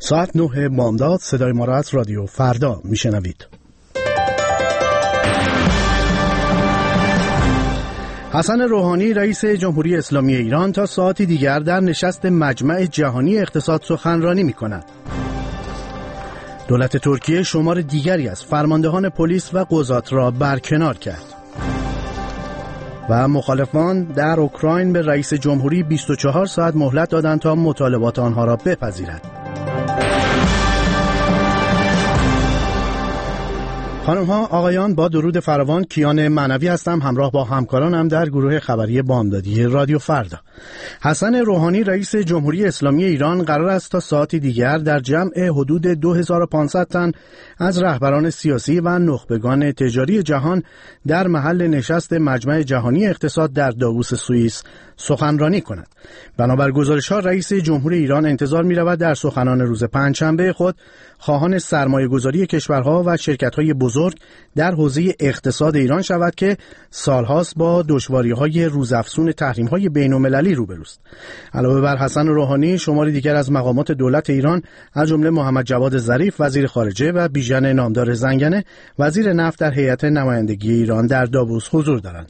ساعت 9 بامداد صدای ما را از رادیو فردا میشنوید. حسن روحانی رئیس جمهوری اسلامی ایران تا ساعتی دیگر در نشست مجمع جهانی اقتصاد سخنرانی می‌کند. دولت ترکیه شمار دیگری از فرماندهان پلیس و قضات را برکنار کرد. و مخالفان در اوکراین به رئیس جمهوری 24 ساعت مهلت دادند تا مطالبات آنها را بپذیرد. خانم ها آقایان، با درود فراوان، کیان معنوی هستم، همراه با همکارانم در گروه خبری بامدادی رادیو فردا. حسن روحانی رئیس جمهوری اسلامی ایران قرار است تا ساعتی دیگر در جمع حدود 2500 تن از رهبران سیاسی و نخبگان تجاری جهان در محل نشست مجمع جهانی اقتصاد در داووس سوئیس سخنرانی کند. بنابر گزارش‌ها رئیس جمهوری ایران انتظار می‌رود در سخنان روز پنجشنبه خود خواهان سرمایه‌گذاری کشورها و شرکت‌های بزرگ در حوزه اقتصاد ایران شود که سالهاست با دشواری‌های روزافزون تحریم‌های بین‌المللی روبروست. علاوه بر حسن روحانی، شماری دیگر از مقامات دولت ایران از جمله محمد جواد ظریف وزیر خارجه و بیژن نامدار زنگنه وزیر نفت در هیئت نمایندگی ایران در داووس حضور دارند.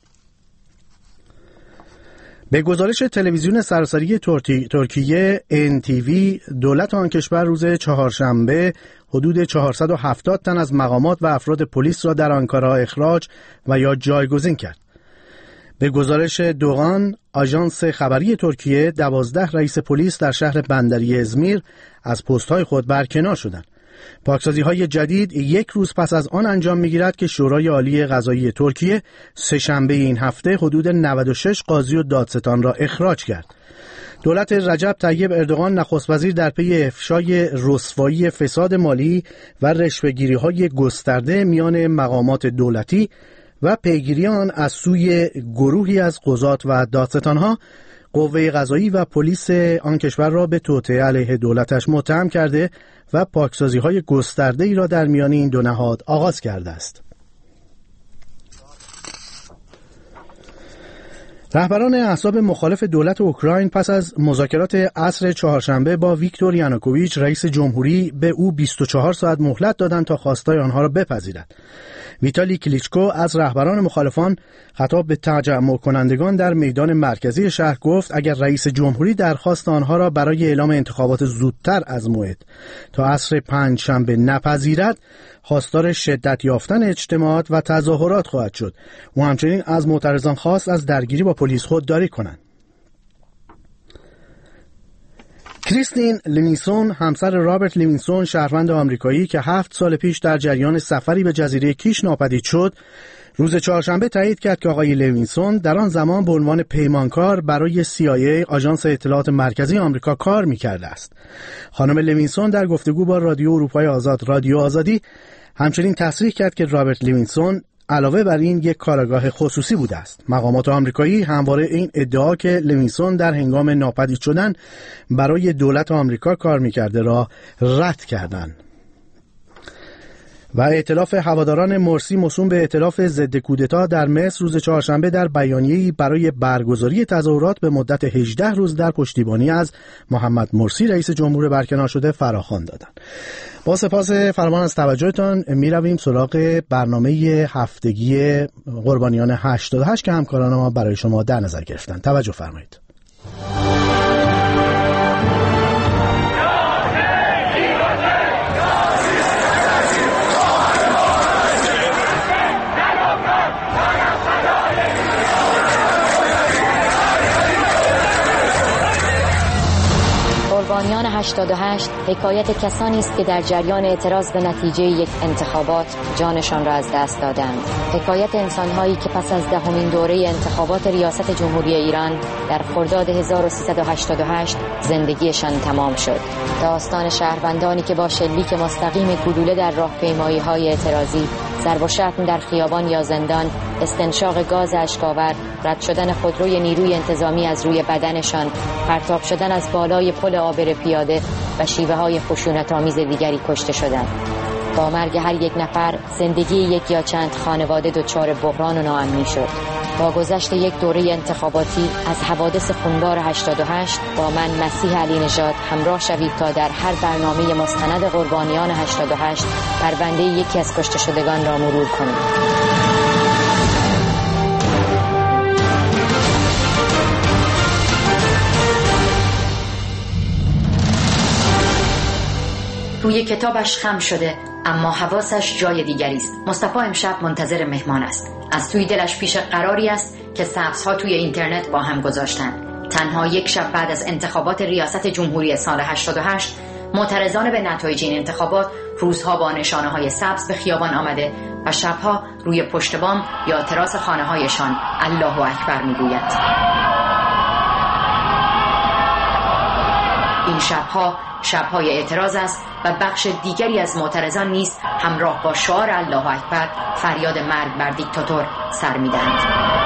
به گزارش تلویزیون سراسری ترکیه NTV، دولت آن کشور روز چهارشنبه حدود 470 تن از مقامات و افراد پلیس را در آنکارا اخراج و یا جایگزین کرد. به گزارش دوغان، آژانس خبری ترکیه، 12 رئیس پلیس در شهر بندری ازمیر از پست‌های خود برکنار شدند. پاکسازی‌های جدید یک روز پس از آن انجام می‌گیرد که شورای عالی قضایی ترکیه سه‌شنبه این هفته حدود 96 قاضی و دادستان را اخراج کرد. دولت رجب طیب اردوغان نخست وزیر در پی افشای رسوایی فساد مالی و رشوه‌گیری‌های گسترده میان مقامات دولتی و پیگیری آن از سوی گروهی از قضات و دادستان‌ها، قوه قضایی و پلیس آن کشور را به توطئه علیه دولتش متهم کرده و پاکسازی‌های گسترده‌ای را در میان این دو نهاد آغاز کرده است. رهبران احزاب مخالف دولت اوکراین پس از مذاکرات عصر چهارشنبه با ویکتور یانوکوویچ رئیس جمهوری به او 24 ساعت مهلت دادند تا خواستای آنها را بپذیرد. ویتالی کلیچکو از رهبران مخالفان خطاب به تجمع کنندگان در میدان مرکزی شهر گفت اگر رئیس جمهوری درخواست آنها را برای اعلام انتخابات زودتر از موعد تا عصر پنجشنبه نپذیرد، خواستار شدت یافتن اجتماعات و تظاهرات خواهد شد. او همچنین از معترضان خواست از درگیری با پلیس خودداری کنند. کریستین لیوینسون، همسر رابرت لیوینسون، شهروند آمریکایی که 7 سال پیش در جریان سفری به جزیره کیش ناپدید شد، روز چهارشنبه تایید کرد که آقای لیوینسون در آن زمان به عنوان پیمانکار برای CIA، آژانس اطلاعات مرکزی آمریکا، کار می‌کرده است. خانم لیوینسون در گفتگو با رادیو اروپای آزاد، رادیو آزادی، همچنین تصریح کرد که رابرت لیوینسون علاوه بر این یک کارآگاه خصوصی بوده است. مقامات آمریکایی همواره این ادعا که لیوینسون در هنگام ناپدید شدن برای دولت آمریکا کار می‌کرده را رد کردند. و ائتلاف هواداران مرسی موسوم به ائتلاف ضد کودتا در مصر روز چهارشنبه در بیانیه‌ای برای برگزاری تظاهرات به مدت 18 روز در پشتیبانی از محمد مرسی رئیس جمهور برکنار شده فراخوان دادند. با سپاس فراوان از توجهتان می‌رویم سراغ برنامه هفتگی قربانیان 88 که همکاران ما برای شما در نظر گرفتند. توجه فرمایید. قربانیان 88 حکایت کسانی است که در جریان اعتراض به نتیجه یک انتخابات جانشان را از دست دادند. حکایت انسان‌هایی که پس از 10مین دوره انتخابات ریاست جمهوری ایران در خرداد 1388 زندگیشان تمام شد. داستان شهروندانی که با شلیک مستقیم گلوله در راهپیمایی‌های اعتراضی، ضرب و شتم در خیابان یا زندان، استنشاق گاز اشک‌آور، رد شدن خودروی نیروی انتظامی از روی بدنشان، پرتاب شدن از بالای پل عابر پیاده و شیوه‌های خشونت‌آمیز دیگری کشته شدند. با مرگ هر یک نفر زندگی یک یا چند خانواده دچار بحران و ناامنی شد. با گذشت یک دوره انتخاباتی از حوادث خونبار 88 با من مسیح علی نژاد همراه شوید تا در هر برنامه مستند قربانیان 88 پرونده یکی از کشته شدگان را مرور کنیم. روی کتابش خم شده اما حواسش جای دیگری است. مصطفی امشب منتظر مهمان است. از توی دلش پیش قراری است که سبزها توی اینترنت با هم گذاشتن. تنها یک شب بعد از انتخابات ریاست جمهوری سال 88 معترضان به نتایج این انتخابات روزها با نشانه های سبز به خیابان آمده و شبها روی پشت بام یا تراس خانه هایشان الله اکبر میگویند. این شبهای اعتراض است و بخش دیگری از معترضان نیز همراه با شعار الله اکبر فریاد مرگ بر دیکتاتور سر می‌دهند.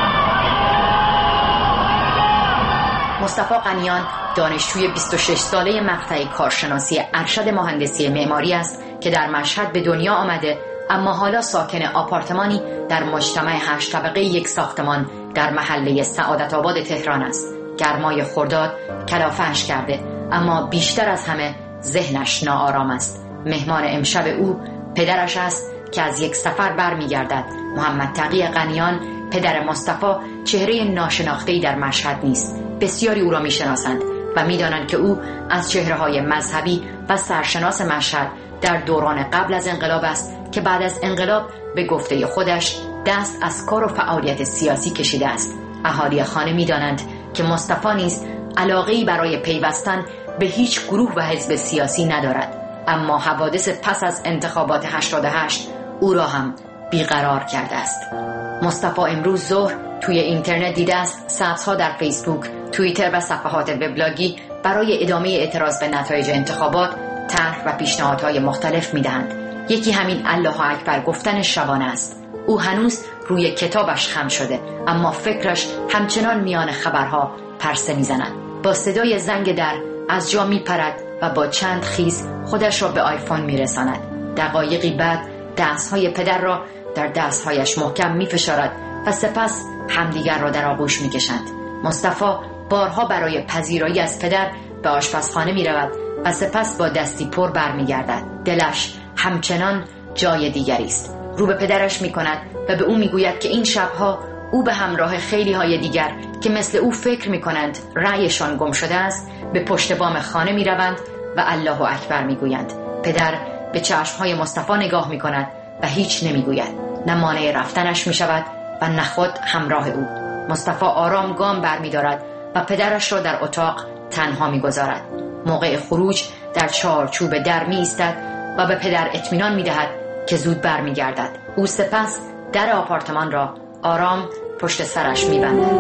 مصطفی قنیان دانشجوی 26 ساله مقطع کارشناسی ارشد مهندسی معماری است که در مشهد به دنیا آمده اما حالا ساکن آپارتمانی در مجتمع 8 طبقه یک ساختمان در محله سعادت آباد تهران است. گرمای خرداد کلافه‌اش کرده اما بیشتر از همه ذهنش ناآرام است. مهمان امشب او پدرش است که از یک سفر برمیگردد. محمد تقی قنیان پدر مصطفی چهره ناشناخته‌ای در مشهد نیست. بسیاری او را میشناسند و میدانند که او از چهره‌های مذهبی و سرشناس مشهد در دوران قبل از انقلاب است که بعد از انقلاب به گفته خودش دست از کار و فعالیت سیاسی کشیده است. اهالی خانه میدانند که مصطفی نیز علاقه‌ای برای پیوستن به هیچ گروه و حزب سیاسی ندارد، اما حوادث پس از انتخابات 88 او را هم بیقرار کرده است. مصطفی امروز ظهر توی اینترنت دیده است سبزها در فیسبوک، توییتر و صفحات وبلاگی برای ادامه اعتراض به نتایج انتخابات طرح و پیشنهادهای مختلف میدهند. یکی همین الله اکبر گفتن شبانه است. او هنوز روی کتابش خم شده اما فکرش همچنان میان خبرها پرسه میزند. با صدای زنگ در از جا میپرد و با چند خیز خودش را به آیفون میرساند. دقایقی بعد دستهای پدر را در دستهایش محکم میفشارد و سپس همدیگر را در آغوش میکشند. مصطفی بارها برای پذیرایی از پدر به آشپزخانه میرود و سپس با دستی پر برمیگردد. دلش همچنان جای دیگری است. رو به پدرش میکند و به او میگوید که این شبها او به همراه خیلی های دیگر که مثل او فکر میکنند رأیشان گم شده است به پشت بام خانه میروند و الله اکبر میگویند. پدر به چشمهای مصطفی نگاه میکند و هیچ نمیگوید. نه مانع رفتنش میشود و نه خود همراه او. مصطفی آرام گام برمیدارد و پدرش را در اتاق تنها میگذارد. موقع خروج در چارچوب در میایستد و به پدر اطمینان میدهد که زود برمیگردد. او سپس در آپارتمان را آرام پشت سرش میبندد.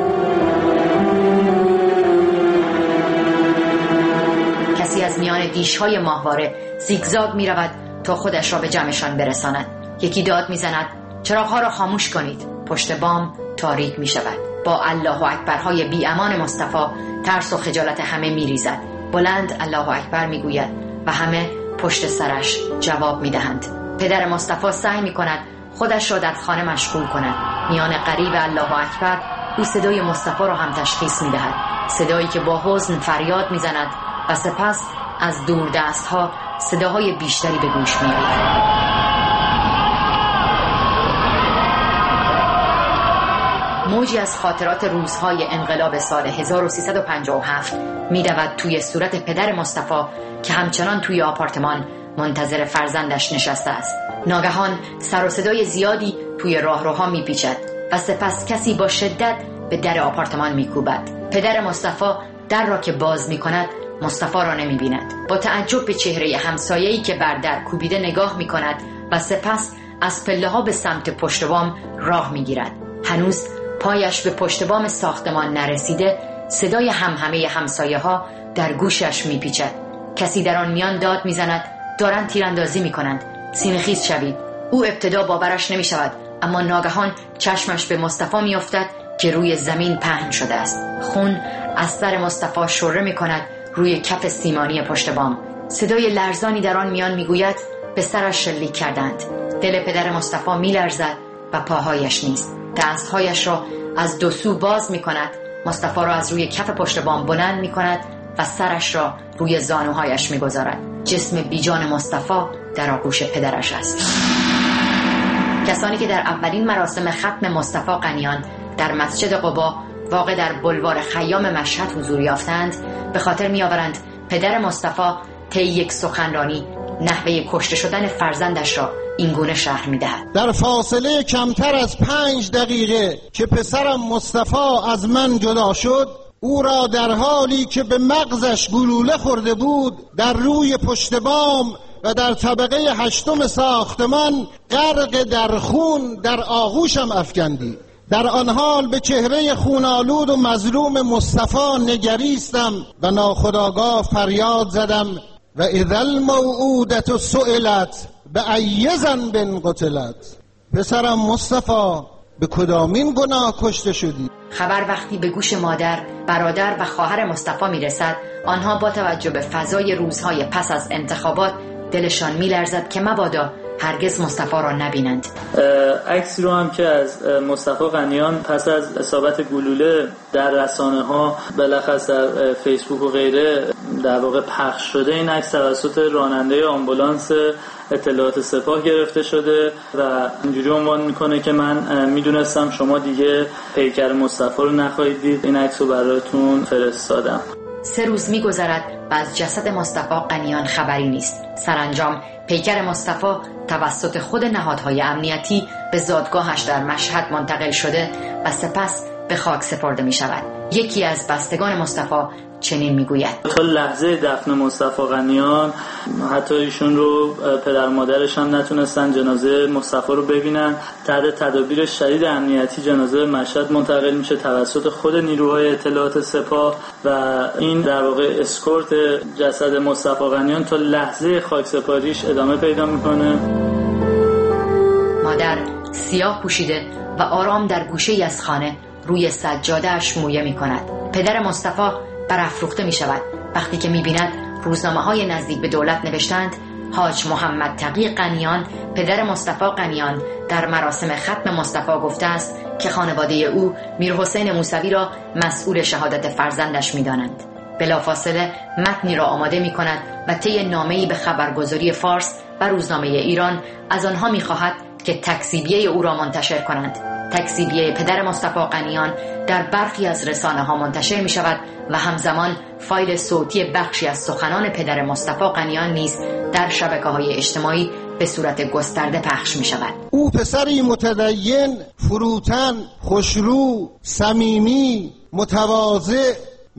کسی از میان دیشهای ماهواره زیگزاگ میرود تا خودش را به جمعشان برساند. یکی داد میزند چراغ‌ها را خاموش کنید. پشت بام تاریک میشود. با الله اکبرهای بی امان مصطفی ترس و خجالت همه میریزد. بلند الله اکبر میگوید و همه پشت سرش جواب میدهند. پدر مصطفی سعی میکند خودش را در خانه مشغول کند. میان غریو الله اکبر او صدای مصطفی را هم تشخیص میدهد. صدایی که با حزن فریاد میزند و سپس از دور دستها صداهای بیشتری به گوش میآید. موجی از خاطرات روزهای انقلاب سال 1357 می‌دود توی صورت پدر مصطفی که همچنان توی آپارتمان منتظر فرزندش نشسته است. ناگهان سر و صدای زیادی توی راهروها میپیچد و سپس کسی با شدت به در آپارتمان میکوبد. پدر مصطفی در را که باز میکند مصطفی را نمیبیند. با تعجب به چهره همسایه‌ای که بر در کوبیده نگاه میکند و سپس از پله‌ها به سمت پشت بام راه میگیرد. هنوز پایش به پشت بام ساختمان نرسیده صدای همهمه همسایه‌ها در گوشش میپیچد. کسی در آن میان داد میزند دارند تیراندازی میکنند، سینه‌خیز شوید. او ابتدا باورش نمیشود اما ناگهان چشمش به مصطفی میافتد که روی زمین پهن شده است. خون از سر مصطفی شره میکند روی کف سیمانی پشت بام. صدای لرزانی در آن میان میگوید به سرش شلیک کردند. دل پدر مصطفی میلرزد و پاهایش نیست. دستهایش را از دو سو باز می کند، مصطفی را از روی کف پشت بام بلند می کند و سرش را روی زانوهایش می گذارد. جسم بیجان مصطفی در آغوش پدرش است. کسانی که در اولین مراسم ختم مصطفی قنیان در مسجد قبا واقع در بلوار خیام مشهد حضور یافتند به خاطر می‌آورند پدر مصطفی طی یک سخنرانی نحوه کشته شدن فرزندش را اینگونه شرح می‌دهد: در فاصله کمتر از 5 دقیقه که پسرم مصطفی از من جدا شد، او را در حالی که به مغزش گلوله خورده بود در روی پشت بام و در طبقه 8 ساختمان غرق در خون در آغوشم افکندی. در آن حال به چهره خونالود و مظلوم مصطفی نگریستم و ناخودآگاه فریاد زدم: و اذا الموعودة سئلت بأی ذنب قتلت. پسرم مصطفی به کدامین گناه کشته شدی؟ خبر وقتی به گوش مادر، برادر و خواهر مصطفی میرسد، آنها با توجه به فضای روزهای پس از انتخابات دلشان میلرزد که مبادا هرگز مصطفی را نبینند. عکسی رو هم که از مصطفی قنیان پس از اصابت گلوله در رسانه ها بلخص در فیسبوک و غیره در واقع پخش شده، این عکس توسط راننده آمبولانس اطلاعات سپاه گرفته شده و اینجوری عنوان میکنه که من میدونستم شما دیگه پیکر مصطفی رو نخواهید دید، این عکس رو براتون فرستادم. 3 روز میگذرد و از جسد مصطفی قنیان خبری نیست. سرانجام پیکر مصطفی توسط خود نهادهای امنیتی به زادگاهش در مشهد منتقل شده و سپس به خاک سپرده می شود. یکی از بستگان مصطفی چنین می گوید: تا لحظه دفن مصطفی قنیان حتی ایشون رو پدر مادرش هم نتونستن جنازه مصطفی رو ببینن. تحت تدابیر شدید امنیتی جنازه مشهد منتقل میشه توسط خود نیروهای اطلاعات سپاه و این در واقع اسکورت جسد مصطفی قنیان تا لحظه خاکسپاریش ادامه پیدا میکنه. مادر سیاه پوشیده و آرام در گوشه‌ای از خانه روی سجاده‌اش مویه می‌کند. پدر مصطفی برافروخته می‌شود وقتی که می‌بیند روزنامه‌های نزدیک به دولت نوشتند حاج محمد تقی قنیان پدر مصطفی قنیان در مراسم ختم مصطفی گفته است که خانواده او میرحسین موسوی را مسئول شهادت فرزندش می‌دانند. بلافاصله متنی را آماده می‌کند و طی نامه‌ای به خبرگزاری فارس و روزنامه ایران از آنها می‌خواهد که تکذیبیه او را منتشر کنند. تکذیبیه پدر مصطفی قنیان در برخی از رسانه‌ها منتشر می شود و همزمان فایل صوتی بخشی از سخنان پدر مصطفی قنیان نیز در شبکه‌های اجتماعی به صورت گسترده پخش می شود. او پسری متدین، فروتن، خوشرو، صمیمی، متواضع،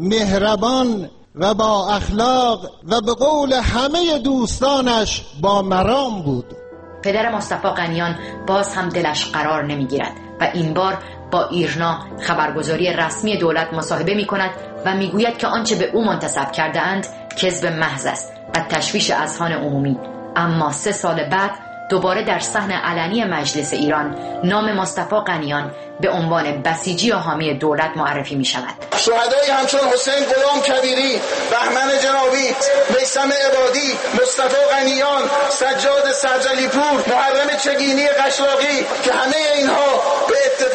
مهربان و با اخلاق و به قول همه دوستانش با مرام بود. پدر مصطفی قنیان باز هم دلش قرار نمیگیرد و این بار با ایرنا خبرگزاری رسمی دولت مصاحبه می کند و می گوید که آنچه به او منتسب کرده اند کذب محض است و تشویش اذهان عمومی. اما 3 سال بعد دوباره در صحن علنی مجلس ایران نام مصطفی قنیان به عنوان بسیجی و حامی دولت معرفی می شود. شهدایی همچون حسین غلام کبیری، بهمن جنابی، میثم عبادی، مصطفی قنیان، سجاد سرجلی پور، محرم چگینی قشلاقی که همه اینها به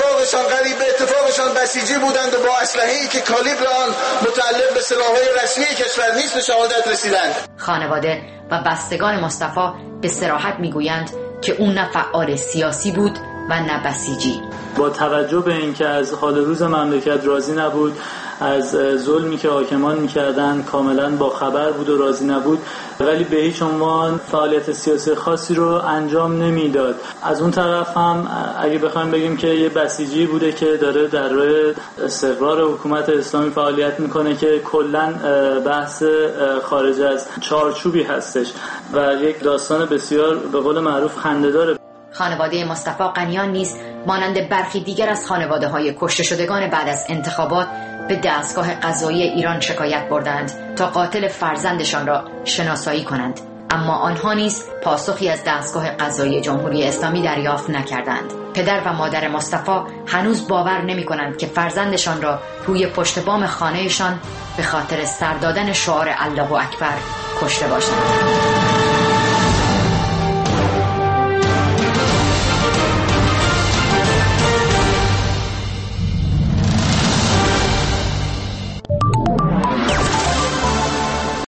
اتفاقشان بسیجی بودند و با اسلحه‌ای که کالیبر آن متعلق به سلاح‌های رسمی کشور نیست به شهادت رسیدند. خانواده و بستگان مصطفی به صراحت میگویند که او نه فعال سیاسی بود و نه بسیجی. با توجه به اینکه از حال روز مملکت راضی نبود، از ظلمی که حاکمان میکردن کاملا با خبر بود و راضی نبود، ولی به هیچ عنوان فعالیت سیاسی خاصی رو انجام نمیداد. از اون طرف هم اگه بخوایم بگیم که یه بسیجی بوده که داره در راه استقرار حکومت اسلامی فعالیت میکنه که کلا بحث خارج از چارچوبی هستش و یک داستان بسیار به قول معروف خنده‌داره. خانواده مصطفی قنیان نیز مانند برخی دیگر از خانواده‌های کشته شدگان بعد از انتخابات به دستگاه قضایی ایران شکایت بردند تا قاتل فرزندشان را شناسایی کنند، اما آنها نیز پاسخی از دستگاه قضایی جمهوری اسلامی دریافت نکردند. پدر و مادر مصطفی هنوز باور نمی‌کنند که فرزندشان را روی پشت بام خانه‌شان به خاطر سر دادن شعار الله اکبر کشته باشند.